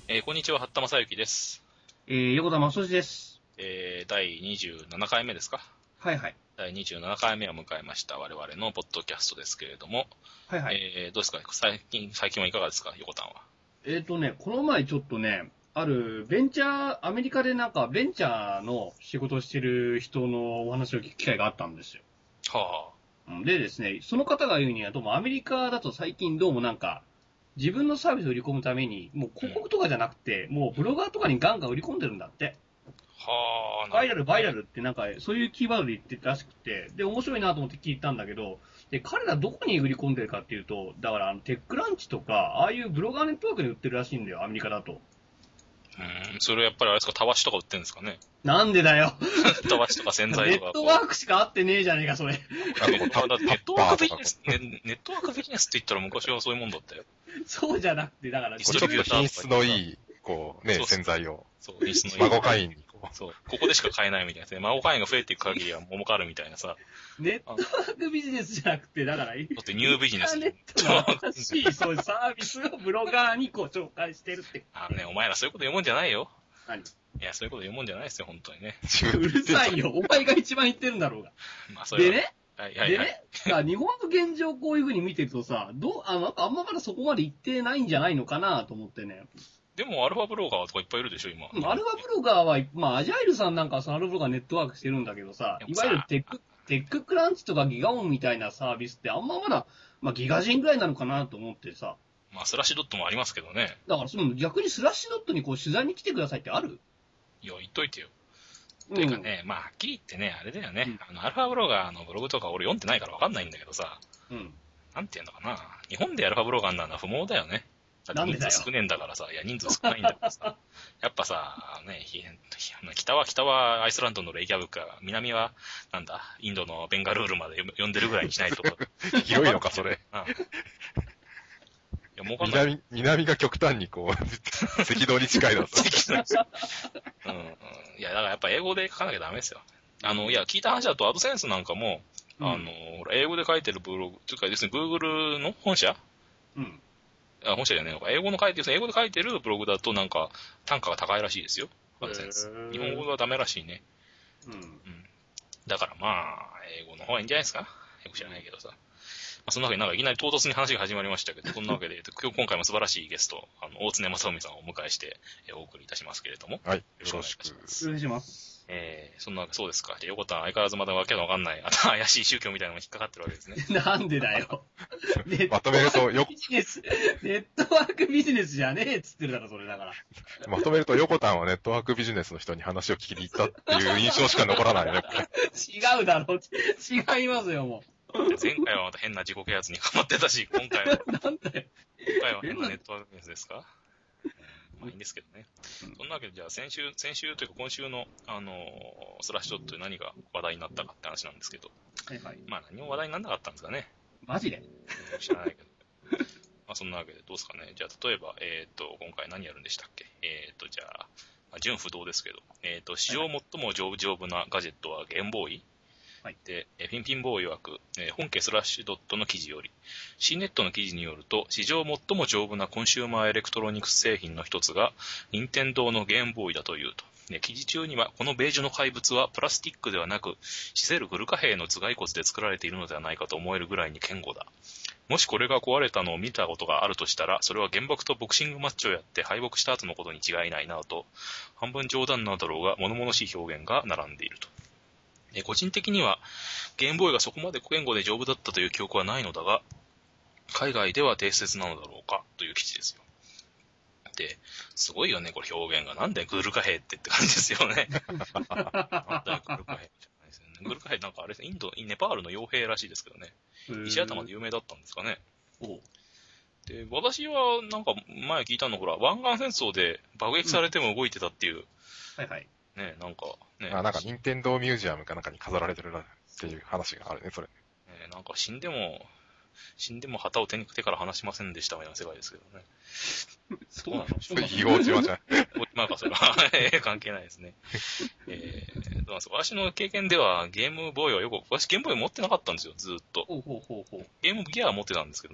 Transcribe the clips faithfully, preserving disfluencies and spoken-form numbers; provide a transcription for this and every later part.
えー、こんにちは、八田正幸です。 えー、横田正史です。 えー、だいにじゅうななかいめですか。 はいはい。 だいにじゅうななかいめを迎えました我々のポッドキャストですけれども、 はいはい。 えー、どうですか最近、最近はいかがですか横田は。 えっとね、この前ちょっとね、あるベンチャー、アメリカでなんかベンチャーの仕事をしてる人のお話を聞く機会があったんですよ。 はうんでですね、その方が言うには、どうもアメリカだと最近どうもなんか、自分のサービスを売り込むために、もうあ、うん。 広告とかじゃなくて、もうブロガーとかにガンガン売り込んでるんだって。 はあ、なバイラル、バイラるほどね。 ルってなんか、そういうキーワードで言ってたらしくて、で、面白いなと思って聞いたんだけど、で、彼らどこに売り込んでるかっていうと、だからあの、テックランチとか、ああいうブロガーネットワークに売ってるらしいんだよ、アメリカだと。 うん、それやっぱりあれですか、たわしとか売ってるんですかね。 なんでだよ。 たわしとか洗剤ネとか、 ットワこークしか合ってねえじゃねえか、それ。 う。でも、ただってネットワークビジネス、 タッパーね、ネットワークビジネスって言ったら昔はそういうもんだったよ。 そうじゃなくて、だから、 ディこうちょっとストリビューター品質のいい、こうね、 そうそう洗剤を、 そう、リスの孫会員にこそう、ここでしか買えないみたいな。孫会員が増えていく限りは桃かるみたいなさ。 ネットワークビジネスじゃなくて、だから、インだってニュービジネス。 ターネットの新しい、そういうサービスをブロガーにご紹介してるって。 あのね、お前らそういうこと言うもんじゃないよ。 何いや、そういうこと言うもんじゃないですよ、本当にね。 う、 うるさいよ。お前が一番言ってるんだろうが。 まあ、それは。 でね、 はいはいはい。 でね、さ日本の現状こういう風に見てるとさ、どう、あの、あんままだそこまで行ってないんじゃないのかなと思ってね。 でも、アルファブロガーとかいっぱいいるでしょ、今。 うんアルファブロガーは、まあ、アジャイルさんなんかはそのアルファブロガーネットワークしてるんだけどさ、いでもさわゆるテック、テッククランチとかギガオンみたいなサービスってあんままだ、まあ、ギガ人ぐらいなのかなと思ってさ。 まあ、スラッシュドットもありますけどね。 だからその逆にスラッシュドットにこう取材に来てくださいってあるいや、言っといてよ。 うん。 というかね、まあ、はっきり言ってね、あれだよね。 うんあの、アルファブロガーのブログとか俺読んでないからわかんないんだけどさ、 うん。 なんていうのかな。日本でアルファブロガーなのは不毛だよね。だって人数少ねえんだからさ、いや人数少ないんだからさ、やっぱさ、ね、ひ北は北はアイスランドのレイキャブか、南はなんだ、インドのベンガルールまで読んでるぐらいにしないと。 広いのか、それ。 うん。いや、もうかんない。 南、南が極端にこう、赤道に近いの。 うん、うん。いや、だからやっぱ英語で書かなきゃダメですよ。あの、いや、聞いた話だとアドセンスなんかも、 うんあの、ほら英語で書いてるブログ、というか、ですね、Google の本社うん。 あ、本社じゃないのか。英語の書いてる、英語で書いてるブログだとなんか単価が高いらしいですよ。アドセンス。日本語はダメらしいね。 うん。 うん。だからまあ、英語の方がいいんじゃないですか。英語知らないけどさ。まあ、そんなわけで、なんかいきなり唐突に話が始まりましたけど、そんなわけで、今日今回も素晴らしいゲスト、あの、大常正臣さんをお迎えして、えーお送りいたしますけれども。 はい、よよろろしくしくお願いいたします。 お願いします。 えー、そんなわけ、そうですか。で、横田は相変わらずまだわけのわかんない、あと怪しい宗教みたいなのが引っかかってるわけですね。 なんでだよ。ネッまとめるとよビジネス、ネットワークビジネスじゃねえっつってるだろ、それだから。 まとめると、横田はネットワークビジネスの人に話を聞きに行ったっていう印象しか残らないよね。 違うだろ、違いますよ、も前回はまた変な自己啓発にハマってたし、今回は、 う。なんだよ。 今回は変なネットワークビジネスですか、うん、まあいいんですけどね。そんなわけで、じゃあ先週、先週というか今週の、あのー、スラッシュドットで何が話題になったかって話なんですけど、 はいはい。 まあ何も話題にならなかったんですかね。 マジで知らないけど。まあそんなわけでどうですかね。じゃあ例えば、えっ、ー、と、今回何やるんでしたっけ。えっ、ー、と、じゃあ、まあ、純不動ですけど、えっ、ー、と、史上最も丈夫丈夫なガジェットはゲームボーイ。はい、で、フィンピンボーイ曰く、えー、本家スラッシュドットの記事より、シーネットの記事によると、史上最も丈夫なコンシューマーエレクトロニクス製品の一つが、任天堂のゲームボーイだというと。で、記事中には、このベージュの怪物はプラスチックではなく、シゼルグルカ兵の頭蓋骨で作られているのではないかと思えるぐらいに堅固だ。もしこれが壊れたのを見たことがあるとしたら、それは原爆とボクシングマッチをやって敗北した後のことに違いないなと、半分冗談なんだろうが、物々しい表現が並んでいると。え個人的には、ゲームボーイがそこまで堅固で丈夫だったという記憶はないのだが、海外では定説なのだろうかという記事ですよ。で、すごいよね、これ表現が。なんでグルカ兵ってって感じですよね。なんだよ、グルカ兵じゃないですよね。グルカ兵なんかあれですね、インド、ネパールの傭兵らしいですけどね。石頭で有名だったんですかね。 おで、私はなんか前聞いたのほら、湾岸戦争で爆撃されても動いてたっていう。うん、 はいはい。 ね、なんかね。 あ、なんか、任天堂ミュージアムかなんかに飾られてるなっていう話があるね、それ。 ね、なんか死んでも、死んでも旗を手に手から離しませんでしたみたいな世界ですけどね。 そうなのそれ、違法島じゃん。 まあ、それは関係ないですね。えー、私の経験ではゲームボーイはよく、私ゲームボーイ持ってなかったんですよ、ずーっと。 ほうほうほうほう。 ゲームギアは持ってたんですけどね。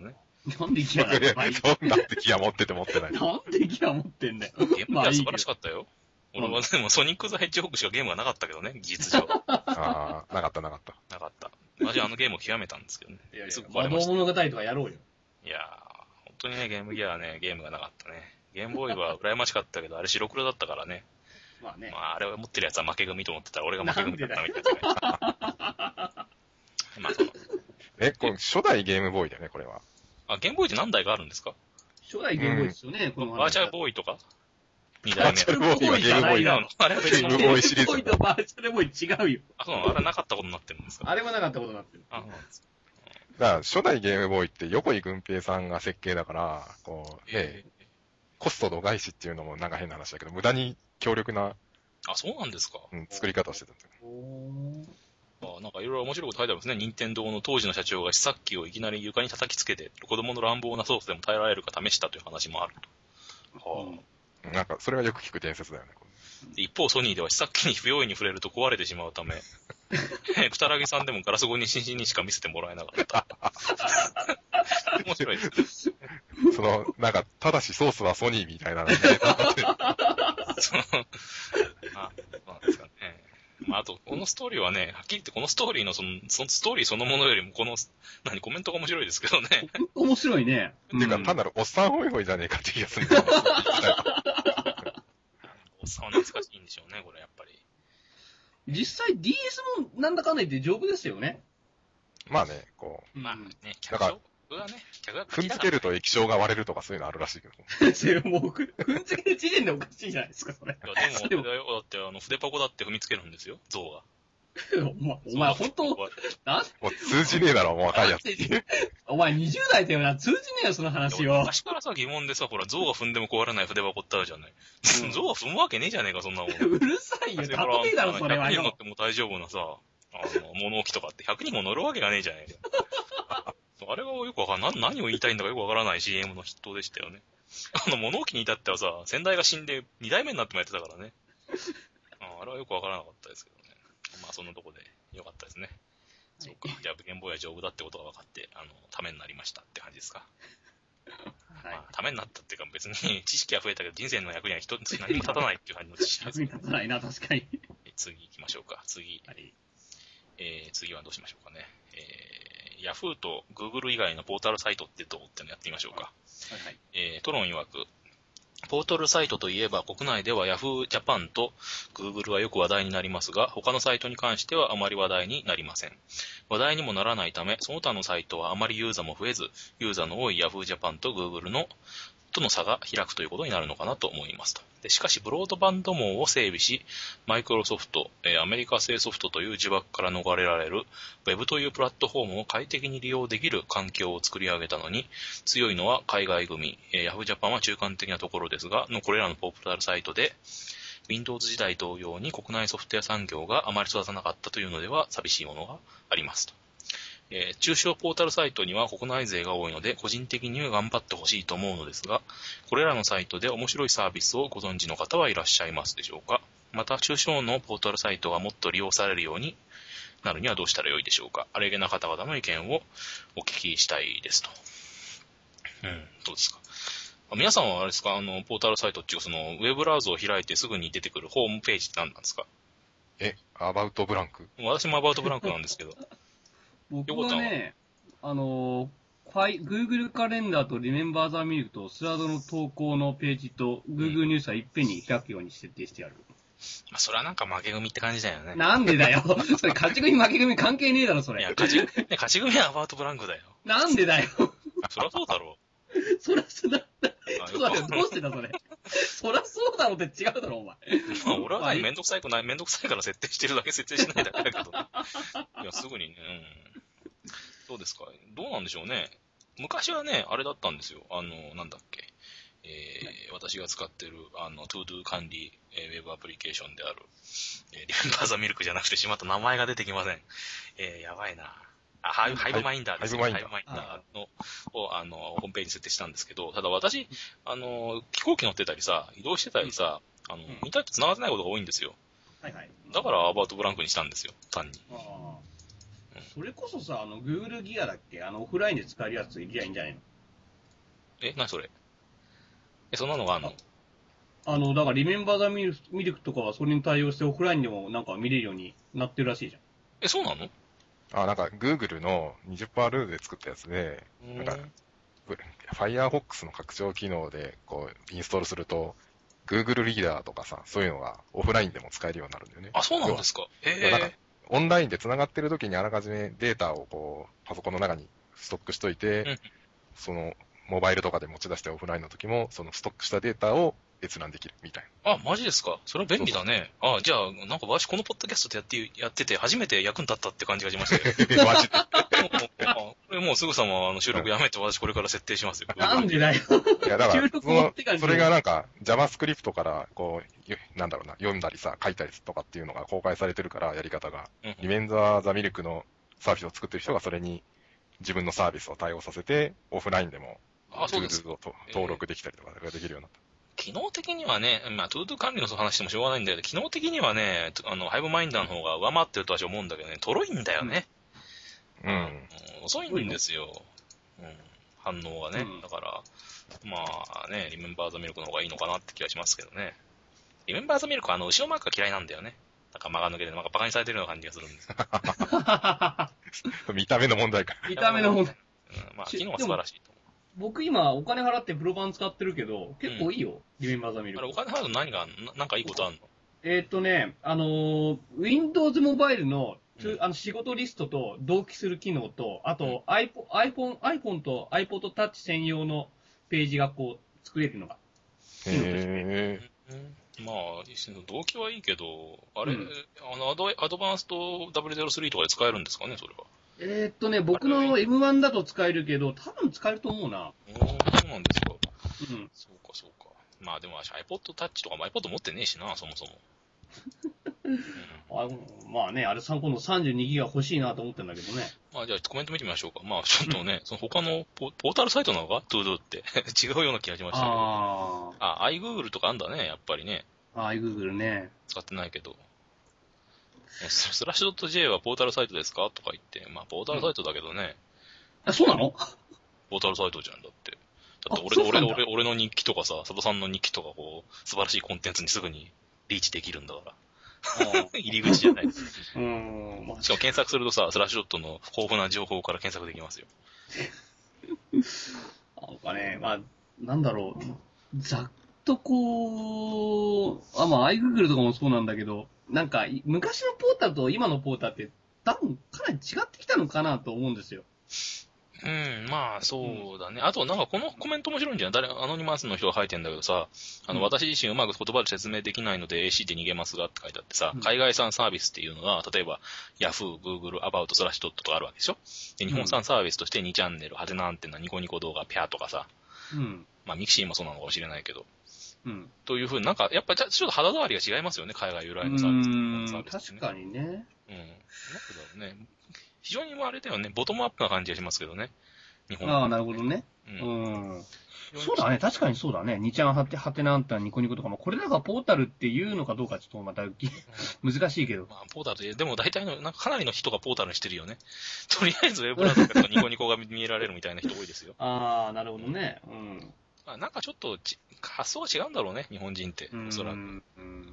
なんでギアなんだよ。まあいいそんなんでギア持ってて持ってない。 なんでギア持ってんだよ。 ゲームまあいいけどは素晴らしかったよ。俺はでもソニック・ザ・ヘッジホッグしかゲームがなかったけどね、技術上。 ああ、なかったなかった。 なかった。マジあのゲームを極めたんですけどね。 いやいやすぐ壊魔導れました。 物語とかやろうよ。 いやー、本当にね、ゲームギアはね、ゲームがなかったね。ゲームボーイは羨ましかったけど、あれ白黒だったからね。 まあね。 まあ、あれを持ってるやつは負け組と思ってたら、俺が負け組だったみたいな。まあ、その、 え、これ初代ゲームボーイだよね、これは。 あ、ゲームボーイって何台があるんですか？ 初代ゲームボーイですよね、この話。 バーチャルボーイとか二バー代目。 チャルボーイはゲームボーイだ。 あれは別に。 ゲームボーイシリーズゲームボーイとバーチャルボーイ違うよ。 あ、そうなの？あれはなかったことになってるんですか？ あれはなかったことになってる。 あ、そうなんですか。 だから初代ゲームボーイって横井軍平さんが設計だから、こう、ね、 えコスト度外視っていうのもなんか変な話だけど、無駄に強力な、 ー、あ、そうなんですか。 うん、作り方をしてたんだよ。 あ、なんかいろいろ面白いこと書いてありますね。任天堂の当時の社長が試作機をいきなり床に叩きつけて、子供の乱暴な操作でも耐えられるか試したという話もあると。はあ、 うんなんか、それはよく聞く伝説だよね。 で一方ソニーでは試作機に不用意に触れると壊れてしまうため、くたらぎさんでもガラス越しににしか見せてもらえなかった。面白いですね。 その、なんか、ただしソースはソニーみたいなのね。 そのあ、そうなんですかね。まあ、あと、このストーリーはね、はっきり言ってこのストーリーのその、そのストーリーそのものよりも、この、何、コメントが面白いですけどね。 面白いね。 っていうか、単なるおっさんホイホイじゃねえかって気がするんだよね。 おっさんは懐かしいんでしょうね、これやっぱり。 実際 ディーエス もなんだかんだ言って丈夫ですよね。 まあね、こう、 まあね、客だから層がね、客が踏んづけると液晶が割れるとかそういうのあるらしいけど。 それもう、ふ踏んづける時点でおかしいじゃないですか、それ。 いや、でも、だって、あの、筆パコだって踏みつけるんですよ、象が。 お前、お前本当、なんもう通じねえだろ、もう若いやつ。 お前にじゅう代だよな、通じねえよ、その話を。 昔からさ、疑問でさ、ほら、象が踏んでも壊れない筆箱ってあるじゃない。象が踏むわけねえじゃねえか、そんなもん。 うるさいよ、例えだろ、それはひゃくにん乗っよ。 ても大丈夫なさ、あの、物置とかってひゃくにんも乗るわけがねえじゃねえか。あれがよくわかんない。何を言いたいんだかよくわからない シーエム の筆頭でしたよね。あの、物置に至ってはさ、先代が死んでに代目になってもやってたからね。あ, あれはよくわからなかったですけどね。まあ、そんなとこでよかったですね。そうか。じゃあ、ゲームボーイは丈夫だってことが分かって、あの、ためになりましたって感じですか。 はい。 まあ、ためになったっていうか、別に知識は増えたけど、人生の役には一つ何も立たないっていう感じの知識です役に立たないな、確かに。 次行きましょうか。次。 はい。 えー、次はどうしましょうかね。えー、Yahoo と Google 以外のポータルサイトってどうってのやってみましょうか。 はいはい。 えー、トロン曰く、ポータルサイトといえば国内では Yahoo Japan と Google はよく話題になりますが、他のサイトに関してはあまり話題になりません。話題にもならないため、その他のサイトはあまりユーザーも増えず、ユーザーの多い Yahoo Japan と Google のとの差が開くということになるのかなと思いますと。でしかし、ブロードバンド網を整備し、マイクロソフト、えー、アメリカ製ソフトという呪縛から逃れられる Web というプラットフォームを快適に利用できる環境を作り上げたのに、強いのは海外組、えー、Yahoo Japan は中間的なところですが、のこれらのポータルサイトで、Windows 時代同様に国内ソフトウェア産業があまり育たなかったというのでは寂しいものがありますと。えー、中小ポータルサイトには国内勢が多いので個人的には頑張ってほしいと思うのですが、これらのサイトで面白いサービスをご存知の方はいらっしゃいますでしょうか。また中小のポータルサイトがもっと利用されるようになるにはどうしたらよいでしょうか。あれげな方々の意見をお聞きしたいですと。うん、どうですか。皆さんはあれですか、あのポータルサイトっていうそのウェブブラウザを開いてすぐに出てくるホームページって何なんですか。 え、アバウトブランク？ 私もアバウトブランクなんですけど。 僕はね、あの、Google カレンダーと Remember the Milk とスラードの投稿のページと Google ニュースはいっぺんに開くように設定してある。 まあ、それはなんか負け組って感じだよね。 なんでだよ。それ勝ち組負け組関係ねえだろ、それ。 いや、勝ち、ね、勝ち組はアバウトブランクだよ。 なんでだよ。 そりゃそうだろう。そりゃそうだ。ちょっと待って、どうう。 してだ、それ。そりゃそうだろって違うだろ、お前。 まあ、俺はね、めんどくさいくない、めんどくさいから設定してるだけ設定しないだけだけど。いや、すぐにね、うん。どうですか？どうなんでしょうね。昔はね、あれだったんですよ。あの、なんだっけ。えー、私が使ってる、あの、トゥードゥ管理、えー、ウェブアプリケーションである、えー、リメンバーザミルクじゃなくてしまった名前が出てきません。えー、やばいな。あ、ハイ、ハイブマインダーですね。ハイブマインダーの、を、あの、ホームページに設定したんですけど、ただ私、あの、飛行機乗ってたりさ、移動してたりさ、あの、インターネット繋がってないことが多いんですよ。 はいはい。 だからアバウトブランクにしたんですよ、単に。 ああ。それこそさ、あの、Google ギアだっけ、あの、オフラインで使えるやついりゃいいんじゃないの？ え、なにそれ？え、そんなのがあんの？ あの、だから、リメンバーザミルミルクとかはそれに対応してオフラインでもなんか見れるようになってるらしいじゃん。 え、そうなの？ あ、なんか Google の にじゅっパーセント ルールで作ったやつで、なんか、Firefox の拡張機能でこうインストールすると、Google リーダーとかさ、そういうのがオフラインでも使えるようになるんだよね。 あ、そうなんですか。へなんかえ。 オンラインで繋がってる時にあらかじめデータをこう、パソコンの中にストックしといて、 うん。 その、モバイルとかで持ち出してオフラインの時も、そのストックしたデータを閲覧できるみたいあ、マジですか。それは便利だね。あ、じゃあ、なんか私このポッドキャストでやって、やってて初めて役に立ったって感じがしましたよ。 な。マジで。 あ、これもうすぐさまあの収録やめて私これから設定しますよ。 なんでだよ。 いや、だから、 収録持ってからそのそれがなんか、JavaScript から、こう、よなんだろうな、読んだりさ、書いたりとかっていうのが公開されてるから、やり方が。 うんリメンザーザミルクのサービスを作ってる人がそれに自分のサービスを対応させて、オフラインでも、 あ、そうですツールをと登録できたりとかができるようになった。 機能的にはね、まあ、トゥードゥ管理の話してもしょうがないんだけど、機能的にはね、とあの、ハイブマインダーの方が上回ってると私は思うんだけどね、とろいんだよね。 うん。 うん遅いんですよ。うん、反応がね。 うんだから、まあね、リメンバーザミルクの方がいいのかなって気がしますけどね。リメンバーザミルクはあの、後ろマークが嫌いなんだよね。なんか間が抜けて、なんかバカにされてるような感じがするんですよ。 見た目の問題か。 見た目の問題。 うん、まあ、機能は素晴らしいと思う。 僕今お金払ってプロ版使ってるけど、結構いいよ、リメンバーザミルクあれ、。お金払うと何があんの？ななんかいいことあんの？ えーっとね、あのー Windows モバイルの、つうんあの仕事リストと同期する機能と、あと、 うん iPhone、iPhone、iPhone と iPod Touch 専用のページがこう作れるのが。 へうん、まあ、動機はいいけど、あれ、 うんあのアド、アドバンスト ダブリューゼロスリー とかで使えるんですかね、それは。 えーっとね、僕の エムワン だと使えるけど、多分使えると思うな。 おー、そうなんですか。 うん。 そうか、そうか。まあでも、私 iPod Touch とかも iPod 持ってねえしな、そもそも。うんあまあね、あれさん今度さんじゅうにギガ欲しいなと思ってんだけどね。 まあじゃあコメント見てみましょうか。まあちょっとね、その他のポポータルサイトなのか ?ToDo って違うような気がしましたけど。 ああ、iGoogle とかあんだね、やっぱりね。 あ、ああ、Google ね。 使ってないけど。えススラッシュ .j はポータルサイトですかとか言って、まあポータルサイトだけどね、 あ、そうなのポータルサイトじゃんだって。だってあ俺そうなんだ俺俺俺の日記とかさ、佐渡さんの日記とかこう、素晴らしいコンテンツにすぐにリーチできるんだから。入り口じゃない。 うーん、まあしかも検索するとさ、スラッシュドットの豊富な情報から検索できますよ。 なんかね、まあ、なんだろう。ざっとこう、あ、まあ、iGoogle とかもそうなんだけど、なんか、い昔のポータルと今のポータルって、多分かなり違ってきたのかなと思うんですよ。 うん、まあ、そうだね。あと、なんかこのコメント面白いんじゃない？誰、アノニマスの人が書いてんだけどさ、あの、 うん私自身うまく言葉で説明できないので エーシー で逃げますがって書いてあってさ、 うん海外産サービスっていうのが、例えば、Yahoo、Google、About、スラッシュドットとかあるわけでしょ？で、日本産サービスとしてにチャンネル、ハテナアンテナ、ニコニコ動画、ピャーとかさ、 うん。 まあ、ミキシーもそうなのかもしれないけど、 うん。 というふうになんか、やっぱちょっと肌触りが違いますよね、海外由来のサービスと日本のサービスってね。 確かにね。 うん。なんだろうね。非常にあれだよね、ボトムアップな感じがしますけどね。日本ああ、なるほどね。 う。 うんん。そうだね、確かにそうだね。にちゃんはて、はてなあんたニコニコとかも、これなんかポータルっていうのかどうかちょっとまた難しいけど。 まあ、ポータルで、でも大体の、なんかかなりの人がポータルにしてるよね。とりあえずウェブブラウザとかニコニコが見えられるみたいな人多いですよ。 ああ、なるほどね。うん。 まあ、なんかちょっとち発想が違うんだろうね、日本人って。おそらく。うん。 うん。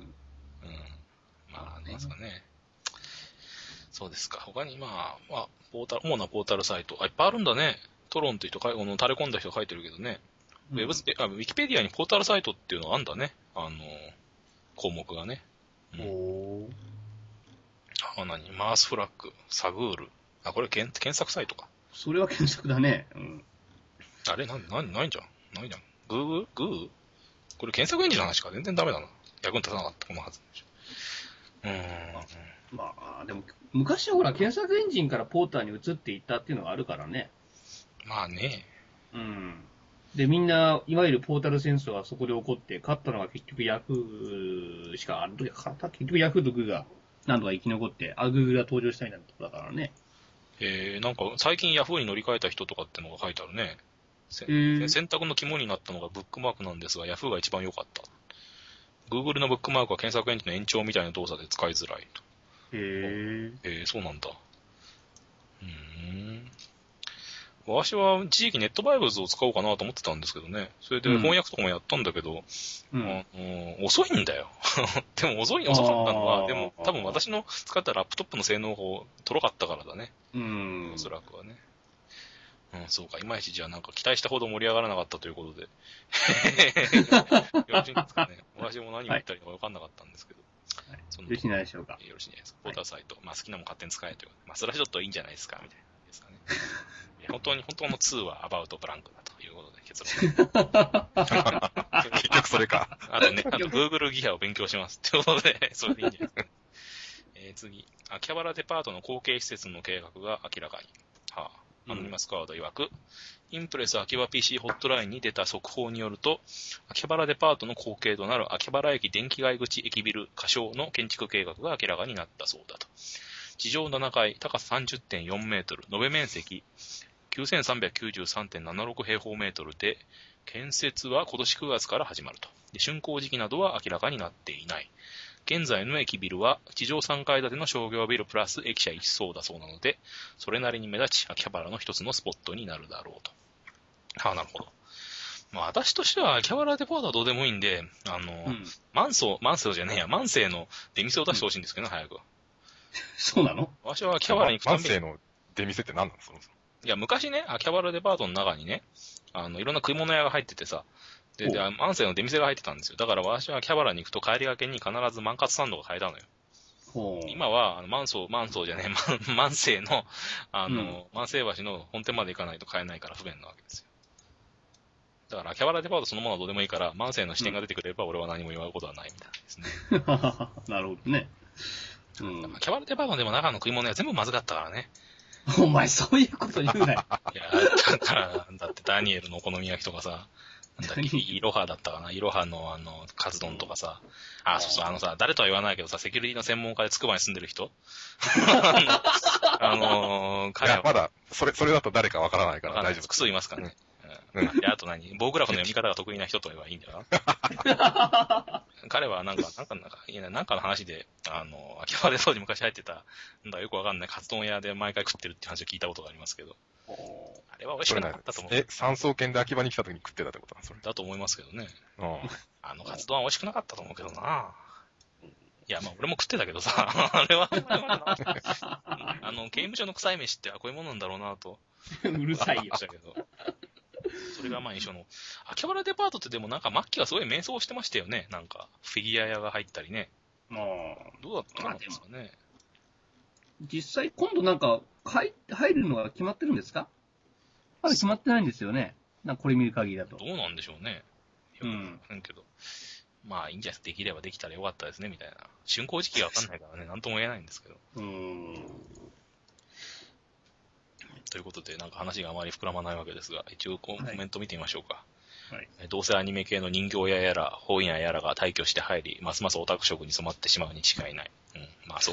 まあ、なんですかね。そうですか。他に、まあ、まあ、ポータル、主なポータルサイト。あ、いっぱいあるんだね。トロンっていう人、この垂れ込んだ人書いてるけどね。ウェブス、あ、ウィキペディアにポータルサイトっていうのがあんだね。あの、項目がね。うん、 おー。 あ、何マースフラッグ、サグール。あ、これ検検索サイトか。 それは検索だね。うん。 あれなん、なん、ないじゃん。ないじゃん。グーグーグーこれ検索エンジンの話か。全然ダメだな。役に立たなかった、このはず。うーん。 まあ、でも、昔はほら、検索エンジンからポーターに移っていったっていうのがあるからね。 まあね。 うん。で、みんな、いわゆるポータル戦争がそこで起こって、勝ったのが結局ヤフーしか、あの時勝った結局ヤフーとグーが、なんとか生き残って、あ、グーグルが登場したいなんてことだからね。 えー、なんか最近ヤフーに乗り換えた人とかってのが書いてあるね。せー選択の肝になったのがブックマークなんですが、ヤフーが一番良かった。Google のブックマークは検索エンジンの延長みたいな動作で使いづらいと。 へー。 えー、そうなんだ。うーん。 私は一時期ネットバイブズを使おうかなと思ってたんですけどね。それで翻訳とかもやったんだけど、 うん。 あの遅いんだよ。でも遅い、遅かったのは、でも多分私の使ったラップトップの性能がとろかったからだね。 うん。 おそらくはね。うん、そうか。いまいちじゃあなんか期待したほど盛り上がらなかったということで。よろしいんですかね。私も何を言ったらいいか分かんなかったんですけど。 はい、 そよろしいんじゃないでしょうか。 よろしいんじゃないですか。ポーターサイト。はい、まあ好きなもん勝手に使えという。まあそれはちょっといいんじゃないですか、みたいなですかね。本当に、本当のツーはアバウトブランクだということで結論。 結局それか。 あとね、あと Google ギアを勉強しますってことで、それでいいんじゃないですか。えー、次。秋葉原デパートの後継施設の計画が明らかに。はあ、アノニマスカード曰く、インプレス秋葉 ピーシー ホットラインに出た速報によると、秋葉原デパートの後継となる秋葉原駅電気街口駅ビル仮称の建築計画が明らかになったそうだと。地上ななかい、高さ さんじゅってんよんメートル、延べ面積 きゅうせんさんびゃくきゅうじゅうさんてんななろく 平方メートルで、建設は今年くがつから始まると。で、竣工時期などは明らかになっていない。現在の駅ビルは地上さんかい建ての商業ビルプラス駅舎一層だそうなので、それなりに目立ち秋葉原の一つのスポットになるだろうと。はあ、なるほど。まあ私としては秋葉原デパートはどうでもいいんで、あの、うん、マンソー、マンソーじゃねえや、マンセイの出店を出してほしいんですけどね、うん、早く。 そうなの？ 私は秋葉原に行くたびに。 マンセイの出店って何なのそもそも。 いや、昔ね、秋葉原デパートの中にね、あの、いろんな食い物屋が入っててさ、で、で、マンセイの出店が入ってたんですよ。だから私は秋葉原に行くと帰りがけに必ずマンカツサンドが買えたのよ。今は、あの、マンソー、マンソーじゃねえ、マン、マンセイの、あの、うん、マンセイ橋の本店まで行かないと買えないから不便なわけですよ。だから、秋葉原デパートそのものはどうでもいいから、マンセイの支店が出てくれば俺は何も言われることはないみたいですね。 なるほどね。 うん。秋葉原デパートでも中の食い物屋全部まずかったからね。 お前そういうこと言うなよ。 いや、だから、だってダニエルのお好み焼きとかさ、なんだっけ、イロハだったかな、イロハのあの、カツ丼とかさ、あ、そうそう、あのさ、誰とは言わないけどさ、セキュリティの専門家でつくばに住んでる人あのー、 彼は。いや、まだ、それ、それだと誰かわからないから大丈夫。 複数いますからね。うん。で、あと何棒グラフの読み方が得意な人と言えばいいんだよな。彼はなんか、なんか、なんか、いや、なんかの話で、あの、秋葉原デパートに昔入ってた、なんだよくわかんないカツ丼屋で毎回食ってるって話を聞いたことがありますけど。あれは美味しくなかったと思う。 え、三層圏で秋葉に来た時に食ってたってことなんそれ。 だと思いますけどね。うん。あのカツ丼は美味しくなかったと思うけどな。いや、まあ俺も食ってたけどさ、あれは、あの、刑務所の臭い飯ってこういうものなんだろうなと。 うるさいよ。 したけど。それがまあ印象の。秋葉原デパートってでもなんか末期はすごい迷走してましたよね。なんか、フィギュア屋が入ったりね。 まあ。 どうだったんですかね。 実際今度なんか、入るのが決まってるんですか？まだ決まってないんですよね。なんかこれ見る限りだと。 どうなんでしょうね。よくわかんけど。うん、まあいいんじゃないですか。できればできたらよかったですね、みたいな。竣工時期がわかんないからね、なんとも言えないんですけど。 うーん。 ということで、なんか話があまり膨らまないわけですが、一応コメント見てみましょうか。 はい。 どうせアニメ系の人形屋やら、本屋やらが退去して入り、ますますオタク色に染まってしまうに違いない。うん、まあそう。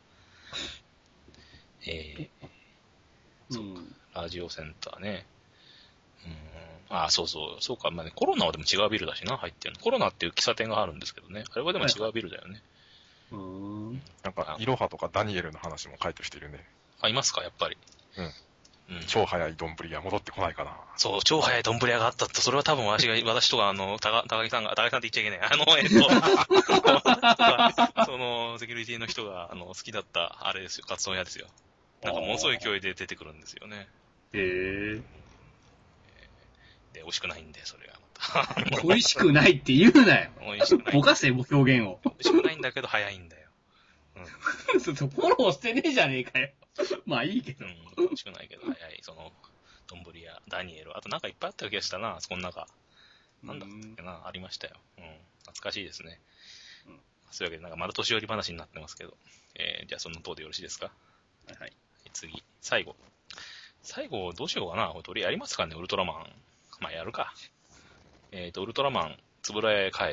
えー、そうか、うん、ラジオセンターね。うん、あ、そうそう、そうか、まあね、コロナはでも違うビルだしな、入ってるの。コロナっていう喫茶店があるんですけどね。あれはでも違うビルだよね。 はい、うーん。 なんか、イロハとかダニエルの話も書いてる人いるね。 あ、いますか、やっぱり。 うん。うん、超早い丼が戻ってこないかな。 そう、超早い丼屋があったって、それは多分私が、私とか、あの、高木さんが、高木さんって言っちゃいけない。あの、えっと、その、セキュリティの人が、あの、好きだった、あれですよ、カツ丼屋ですよ。なんか、ものすごい勢いで出てくるんですよね。 へぇー。 で、美味しくないんで、それがまた。美味しくないって言うなよ。 美味しくない。 ぼかせ、表現を。 美味しくないんだけど、早いんだよ。 うん。ちょっとフォローしてねえじゃねえかよ。まあいいけど。 うん、美味しくないけど、早い。その、丼やダニエル。あとなんかいっぱいあった気がしたな、そこの中。なんだっけな、ありましたよ。うん。懐かしいですね。うん。そういうわけで、なんか丸年寄り話になってますけど。えー、じゃあその等でよろしいですか？ はいはい。 次、最後。最後、どうしようかな。これ、鳥やりますかね、ウルトラマン。まあ、やるか。えっと、ウルトラマン、つぶらやへ帰る。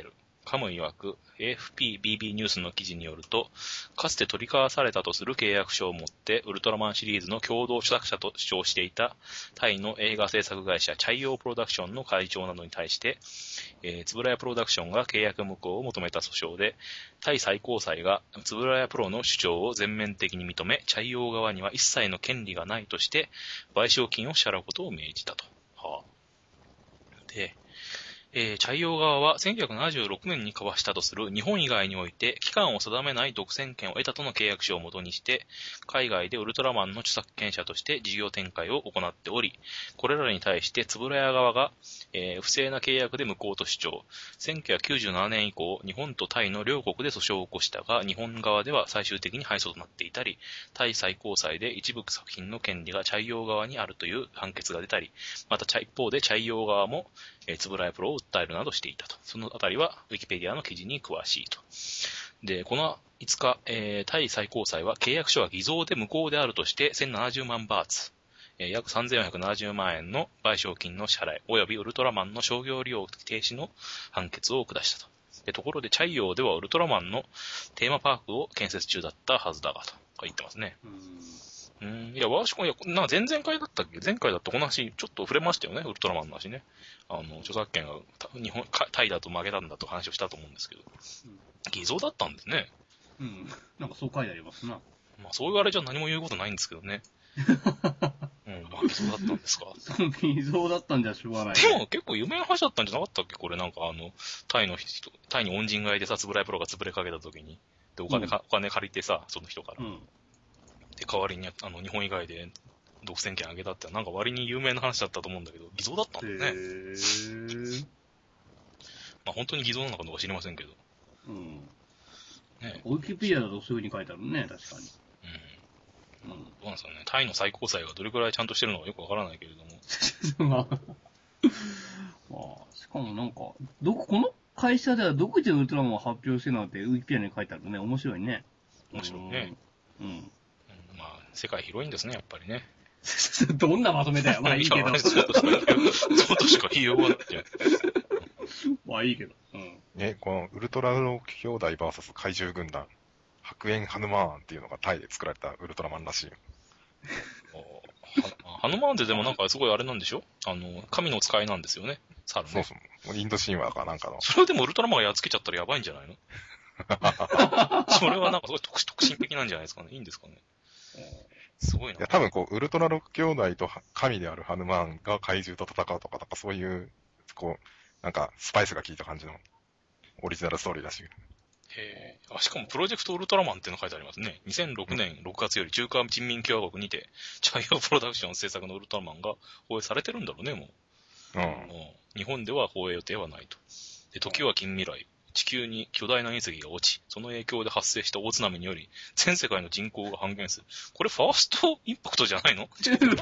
カム曰く エーエフピービービー ニュースの記事によると、かつて取り交わされたとする契約書をもってウルトラマンシリーズの共同著作者と主張していたタイの映画制作会社チャイオープロダクションの会長などに対して、えー、つぶらやプロダクションが契約無効を求めた訴訟で、タイ最高裁がつぶらやプロの主張を全面的に認め、チャイオー側には一切の権利がないとして賠償金を支払うことを命じたと。はあ、で、えー、チャイオー側はせんきゅうひゃくななじゅうろくねんに交わしたとする日本以外において期間を定めない独占権を得たとの契約書をもとにして、海外でウルトラマンの著作権者として事業展開を行っており、これらに対してつぶらや側が、えー、不正な契約で無効と主張。せんきゅうひゃくきゅうじゅうななねん以降、日本とタイの両国で訴訟を起こしたが、日本側では最終的に敗訴となっていたり、タイ最高裁で一部作品の権利がチャイオー側にあるという判決が出たり、また一方でチャイオー側も、えー、つぶらやプロを訴えるなどしていたと。そのあたりはウィキペディアの記事に詳しいと。で、このいつか、えー、タイ最高裁は契約書は偽造で無効であるとしてせんななじゅうまんバーツ、えー、約さんぜんよんひゃくななじゅうまんえんの賠償金の支払い及びウルトラマンの商業利用停止の判決を下したと。で、ところでチャイオーではウルトラマンのテーマパークを建設中だったはずだがと言ってますね。うーん、いや、私も、いや、なんか前々回だったっけ前回だったこの話、ちょっと触れましたよね、ウルトラマンの話ね。あの、著作権が日本、タイだと負けたんだと話をしたと思うんですけど。うん、偽造だったんですね。 うん。なんかそう書いてありますな。 まあ、そう言われじゃ何も言うことないんですけどね。うん、まあ、偽造だったんですか。 偽造だったんじゃしょうがない、 ね。でも結構有名な話だったんじゃなかったっけこれなんかあの、タイの人、タイに恩人がいてさ、つぶらやプロが潰れかけた時に。で、お金か、うん、お金借りてさ、その人から。うん、で、代わりに、あの、日本以外で独占権あげたって、なんか割に有名な話だったと思うんだけど、偽造だったんだね。へー。まあ本当に偽造なのかどうか知りませんけど。 うん。ね、ウィキペディアだとそういう風に書いてあるね、確かに。 うん。うん。どうなんですかね。タイの最高裁がどれくらいちゃんとしてるのかよくわからないけれども。 まあ、まあ、しかもなんか、どこ、この会社では独自のウルトラマンを発表してるなんてウィキペディアに書いてあるね。面白いね。 面白いね。うん。うん、まあ、世界広いんですね、やっぱりね。 どんなまとめだよ。まあいいけど。 そうとしか言いようがないじゃん。 まあいいけど。うん。 ね、このウルトラロー兄弟 ブイエス 怪獣軍団、白煙ハヌマーンっていうのがタイで作られたウルトラマンらしいよ。 ハヌマーンってでもなんかすごいあれなんでしょあの、神の使いなんですよね。猿ね。 そうそう。インド神話かなんかの。 それでもウルトラマンがやっつけちゃったらやばいんじゃないのそれはなんかすごい特特進的なんじゃないですかね。いいんですかね。すごいな。 いや、多分こう、ウルトラロック兄弟と神であるハヌマーンが怪獣と戦うとか、なんかそういう、こう、なんかスパイスが効いた感じのオリジナルストーリーらしい。 へー。あ、しかもプロジェクトウルトラマンっていうの書いてありますね。にせんろくねんろくがつより中華人民共和国にて、チャイオプロダクション制作のウルトラマンが放映されてるんだろうね、もう。うん。もう日本では放映予定はないと。で、時は近未来。地球に巨大な隕石が落ち、その影響で発生した大津波により、全世界の人口が半減する。これファーストインパクトじゃないの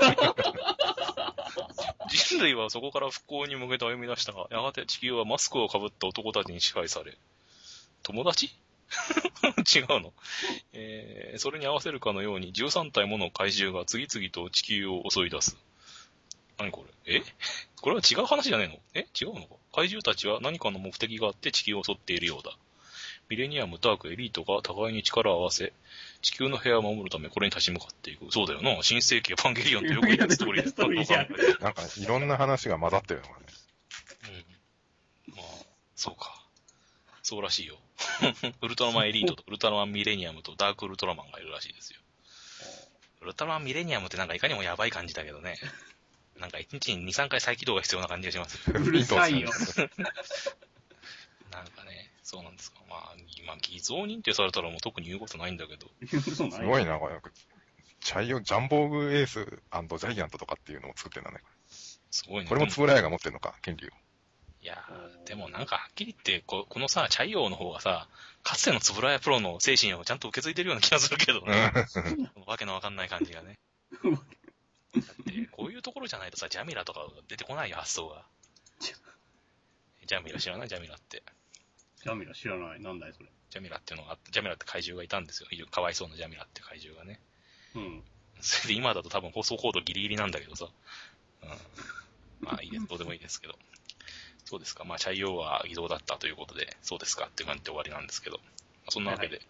人類はそこから復興に向けて歩み出したが、やがて地球はマスクをかぶった男たちに支配され、友達違うの、えー、それに合わせるかのようにじゅうさんたいもの怪獣が次々と地球を襲い出す。何これえこれは違う話じゃねえのえ違うのか怪獣たちは何かの目的があって地球を襲っているようだ。ミレニアム、ダーク、エリートが互いに力を合わせ、地球の平和を守るためこれに立ち向かっていく。そうだよな。新世紀エヴァンゲリオンってよく言ったストーリーなんかいろんな話が混ざってるのがね。 うん。まあ、そうか。そうらしいよ。ウルトラマンエリートとウルトラマンミレニアムとダークウルトラマンがいるらしいですよ。ウルトラマンミレニアムってなんかいかにもやばい感じだけどね。なんかいちにちにに、さんかい再起動が必要な感じがします。 うるさいよ。 なんかね、そうなんですか。まあ、今、偽造認定されたらもう特に言うことないんだけど。 すごいな、これ。チャイオ、ジャンボーグエース&ジャイアントとかっていうのを作ってんだね。 すごいね。 これもつぶらやが持ってんのか、権利を。 いやー、でもなんかはっきり言ってこ、このさ、チャイオーの方がさ、かつてのつぶらやプロの精神をちゃんと受け継いでるような気がするけどね。わけのわかんない感じがね。だってこういうところじゃないとさ、ジャミラとか出てこないよ、発想が。ジャミラ知らないジャミラって。 ジャミラ知らない。なんだいそれ。 ジャミラっていうのがあって、ジャミラって怪獣がいたんですよ。非常にかわいそうなジャミラって怪獣がね。うん。それで今だと多分放送コードギリギリなんだけどさ。うん。まあいいです。どうでもいいですけど。 そうですか。まあ、チャイヨーは偽造だったということで、そうですかっていう感じで終わりなんですけど。そんなわけで、はいはい、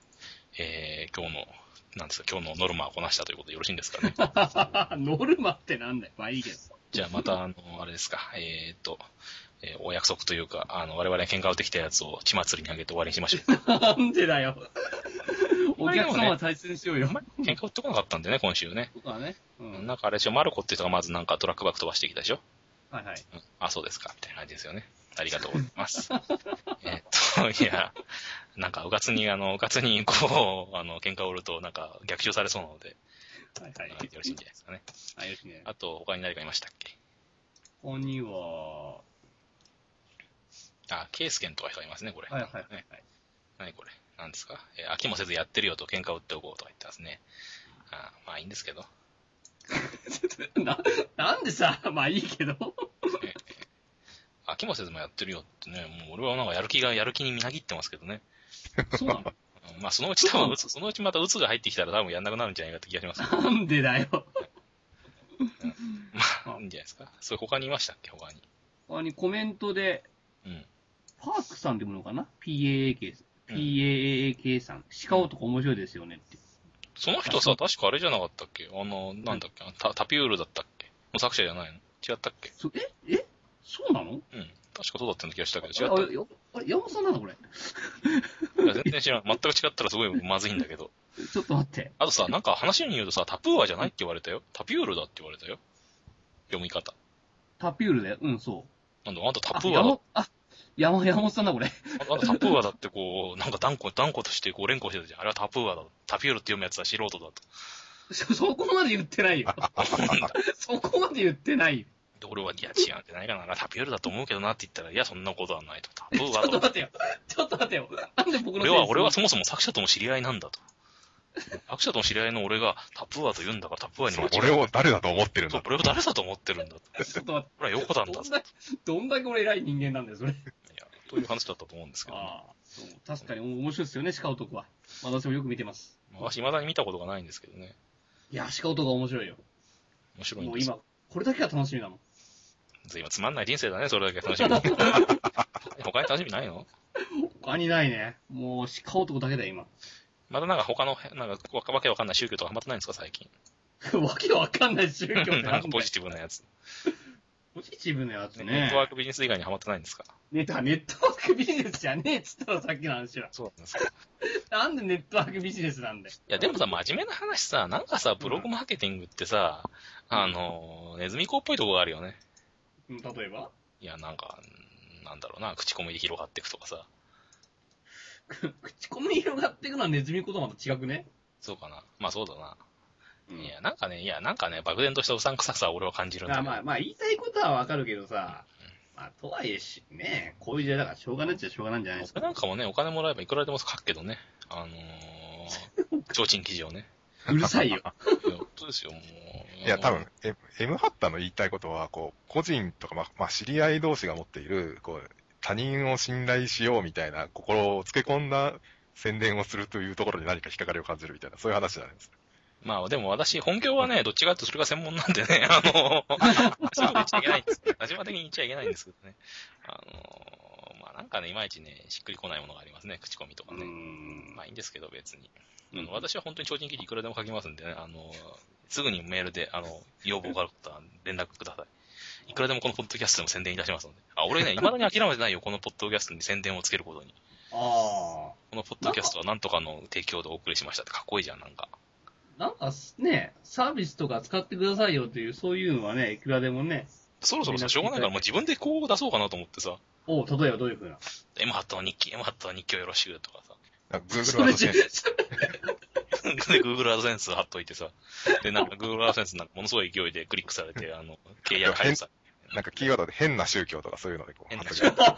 えー、今日の、なんですか、今日のノルマをこなしたということでよろしいんですかね。 ノルマってなんだよ。まあいいけど。 じゃあまた、あの、あれですか、えーっと、えー、お約束というか、あの、我々喧嘩売ってきたやつを血祭りにあげて終わりにしましょう。 なんでだよ。お客様は大切にしようよ。 喧嘩売ってこなかったんでね、今週ね。 そうだね。うん。 なんかあれでしょ、マルコって人がまずなんかトラックバック飛ばしてきたでしょ。 はいはい。 うん、あ、そうですか、って感じですよね。ありがとうございます。えっと、いや、なんか、うかつに、あの、うかつに、こう、あの、喧嘩を売ると、なんか、逆襲されそうなので、はいはい。よろしいんじゃないですかね。 はい、よろしいね。 あと、他に誰かいましたっけ？ 他には、 あ、ケースケンとか人がいますね、これ。 はいはいはい、はい。 何これ？何ですか？えー、飽きもせずやってるよと喧嘩を売っておこうとか言ってますね。あ、まあいいんですけど。 な、なんでさ、まあいいけど。 えー、飽きもせずもやってるよってね、もう俺はなんかやる気が、やる気にみなぎってますけどね。 そうなの？ まあそのうち多分、そのうちまた鬱が入ってきたら多分やんなくなるんじゃないかって気がします、 ね。なんでだよ。 うん、まあ、いいんじゃないですか。それ他にいましたっけ、他に。 他にコメントで、うん。パークさんってものかな？ ピーエーエーケー、ピーエーエーケー さん。鹿男面白いですよねって。 その人さ、確かあれじゃなかったっけ？あの、なんだっけ、タ、タピュールだったっけの作者じゃないの？違ったっけ？ そええそうなの？うん。 確かそうだったような気がしたけど、違ったっけ？ あれ、山本さんなのこれ。 いや、全然知らん。全く違ったらすごいまずいんだけど。 ちょっと待って。 あとさ、なんか話に言うとさ、タプーアじゃないって言われたよ。タピュールだって言われたよ。読み方。 タピュールだよ。うん、そう。 なんだ、あんたタプーアだ。 あ、山、山本さんだ、これ。 あんたタプーアだってこう、なんか断固、断固としてこう連呼してたじゃん。あれはタプーアだ。タピュールって読むやつは素人だと。 そ、そこまで言ってないよ。そこまで言ってないよ。 で、俺は、いや、違うんじゃないかな。タピュールだと思うけどなって言ったら、いや、そんなことはないと。タプーアだと。 ちょっと待ってよ。ちょっと待ってよ。なんで僕の俺は、俺はそもそも作者とも知り合いなんだと。作者との知り合いの俺がタプーアと言うんだからタプーアに間違え俺を誰だと思ってるんだと。俺を誰だと思ってるんだと。 ちょっと待って。 俺は横なんだぞ。 どんだけ俺偉い人間なんだよ、それ。いや、という話だったと思うんですけど、ね。 ああ、そう。確かに面白いですよね、鹿男は。私もよく見てます。 私、未だに見たことがないんですけどね。 いや、鹿男は面白いよ。 面白いんですよ。 もう今、これだけは楽しみなの。 今つまんない人生だね、それだけ楽しみ。他に楽しみないの？ 他にないね。もう鹿男だけだよ、今。 まだなんか他の、なんかわけわかんない宗教とかハマってないんですか、最近。 わけわかんない宗教ってなんかポジティブなやつ。 ポジティブなやつね。 ネットワークビジネス以外にハマってないんですか？ ネット、ネットワークビジネスじゃねえっつったらさっきの話は。 そうなんですか。 なんでネットワークビジネスなんだよ。 いや、でもさ、真面目な話さ、なんかさ、ブログマーケティングってさ、うん、あの、ネズミ子っぽいとこがあるよね。 例えば？ いや、なんか、なんだろうな、口コミで広がっていくとかさ。 口コミ広がっていくのはネズミ子とまた違くね？ そうかな。まあそうだな。うん、いや、なんかね、いや、なんかね、漠然としたうさんくささは俺は感じるんだけど。 まあまあ、言いたいことはわかるけどさ、うん、まあ、とはいえし、ね、こういう時代だからしょうがないっちゃしょうがないんじゃないですか。 俺なんかもね、お金もらえばいくらでも書くけどね。あのー、提灯記事をね。 うるさいよ。 いや、本当ですよ、もう。 いや、多分、M、M ハッタの言いたいことは、こう、個人とか、まあ、まあ、知り合い同士が持っている、こう、他人を信頼しようみたいな心をつけ込んだ宣伝をするというところに何か引っかかりを感じるみたいな、そういう話じゃないですか。まあでも私、本業はね、どっちかってそれが専門なんでね、あの、そういうこと言っちゃいけないんです。立場的に言っちゃいけないんですけどね。あの、まあなんかね、いまいちね、しっくりこないものがありますね、口コミとかね。まあいいんですけど、別に。あの私は本当に超人記事いくらでも書きますんでね、あの、すぐにメールで、あの、要望がある方は連絡ください。いくらでもこのポッドキャストでも宣伝いたしますので。あ、俺ね、未だに諦めてないよ、このポッドキャストに宣伝をつけることに。 ああ。 このポッドキャストはなんとかの提供でお送りしましたってかっこいいじゃん、なんか。 なんかね、サービスとか使ってくださいよという、そういうのはね、いくらでもね。 そろそろさ、しょうがないからもう自分でこう出そうかなと思ってさ。 おう、例えばどういう風な ?M ハットの日記、M ハットの日記をよろしくとかさ。 Google アドセンス。 で、Google アドセンス貼っといてさ。で、なんか Google アドセンスなんかものすごい勢いでクリックされて、あの、契約解除されなんかキーワードで変な宗教とかそういうのでこう。 変な宗教。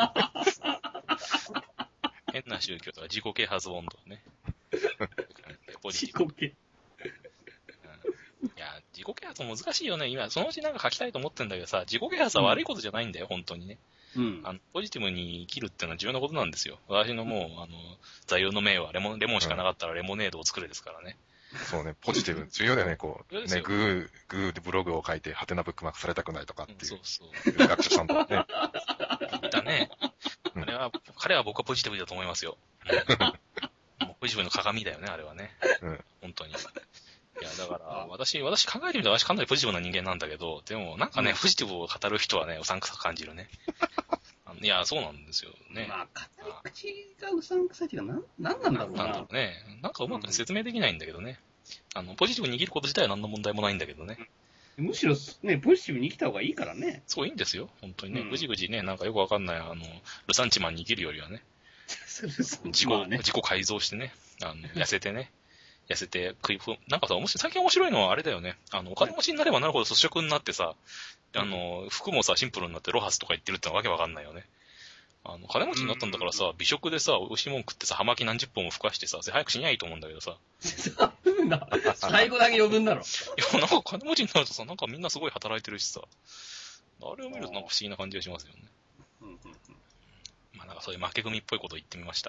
変な宗教とか自己啓発本とかね。ポジティブ。 自己啓いや、自己啓発も難しいよね。今、そのうちなんか書きたいと思ってんだけどさ、自己啓発は悪いことじゃないんだよ、うん、本当にね。うん。あの、ポジティブに生きるっていうのは重要なことなんですよ。私のもう、あの、座右の銘はレモン、レモンしかなかったらレモネードを作れですからね。 そうね、ポジティブ、重要だよね、こう、ね、グー、グーでブログを書いて、ハテナブックマークされたくないとかっていう。そうそう。学者さんとかね。 だね。あれは、彼は僕はポジティブだと思いますよ。うん、もうポジティブの鏡だよね、あれはね。うん、本当に。いや、だから、私、私考えてみたら私かなりポジティブな人間なんだけど、でもなんかね、うん、ポジティブを語る人はね、うさんくさく感じるね。いや、そうなんですよね。 まあ、語り口がうさんくさいっていうか、なん、なんなんだろうな。 なんだろうね。なんかうまく説明できないんだけどね。うん、あの、ポジティブに生きること自体は何の問題もないんだけどね。 むしろ、ね、ポジティブに生きた方がいいからね。 そう、いいんですよ。本当にね。うん、ぐじぐじね、なんかよくわかんない、あの、ルサンチマンに生きるよりはね。自己、ね、自己改造してね。あの、痩せてね。痩せて食い、なんかさ、もし最近面白いのはあれだよね。あの、お金持ちになればなるほど粗食になってさ、あの、服もさ、シンプルになってロハスとか言ってるってのはわけわかんないよね。あの、金持ちになったんだからさ、美食でさ、美味しいもん食ってさ、葉巻何十本も吹かしてさ、早く死にゃいいと思うんだけどさ。 最後だけ余分だろ。 いや、なんか金持ちになるとさ、なんかみんなすごい働いてるしさ、あれを見るとなんか不思議な感じがしますよね。うんうんうん、まあなんかそういう負け組っぽいことを言ってみました。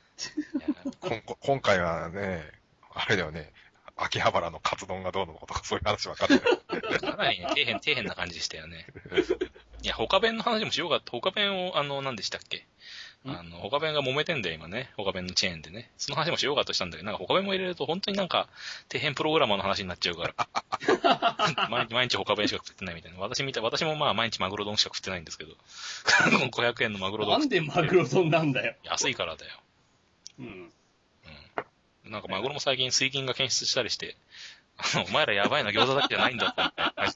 今回はね、あれだよね、秋葉原のカツ丼がどうのことかそういう話分かってない。 かなりね、底辺、底辺な感じでしたよね。いや、他弁の話もしようかった。他弁を、あの、何でしたっけあの、他弁が揉めてんだよ、今ね。他弁のチェーンでね。その話もしようかとしたんだけど、なんか他弁も入れると本当になんか、底辺プログラマーの話になっちゃうから。毎日、毎日他弁しか食ってないみたいな。私みたい、私もまあ毎日マグロ丼しか食ってないんですけど。ごひゃくえんのマグロ丼。 なんでマグロ丼なんだよ。 安いからだよ。うん。うん。なんかマグロも最近水銀が検出したりして、あの、お前らやばいな、餃子だけじゃないんだって。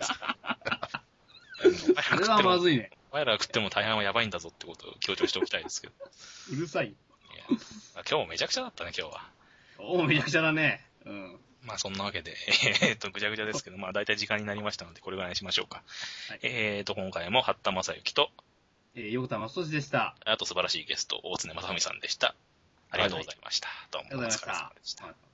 それはまずいね。 お前ら食っても大半はやばいんだぞってことを強調しておきたいですけど。 うるさい。いや今日もめちゃくちゃだったね、今日は。 おめちゃくちゃだね。うん。 まあそんなわけで、えー、っと、ぐちゃぐちゃですけど、まあ大体時間になりましたので、これぐらいにしましょうか。はい、えー、っと、今回も八田正幸と、 えー、横田正俊でした。 あと素晴らしいゲスト、大常正文さんでした。ありがとうございました。はい、どうもお疲れ様でした。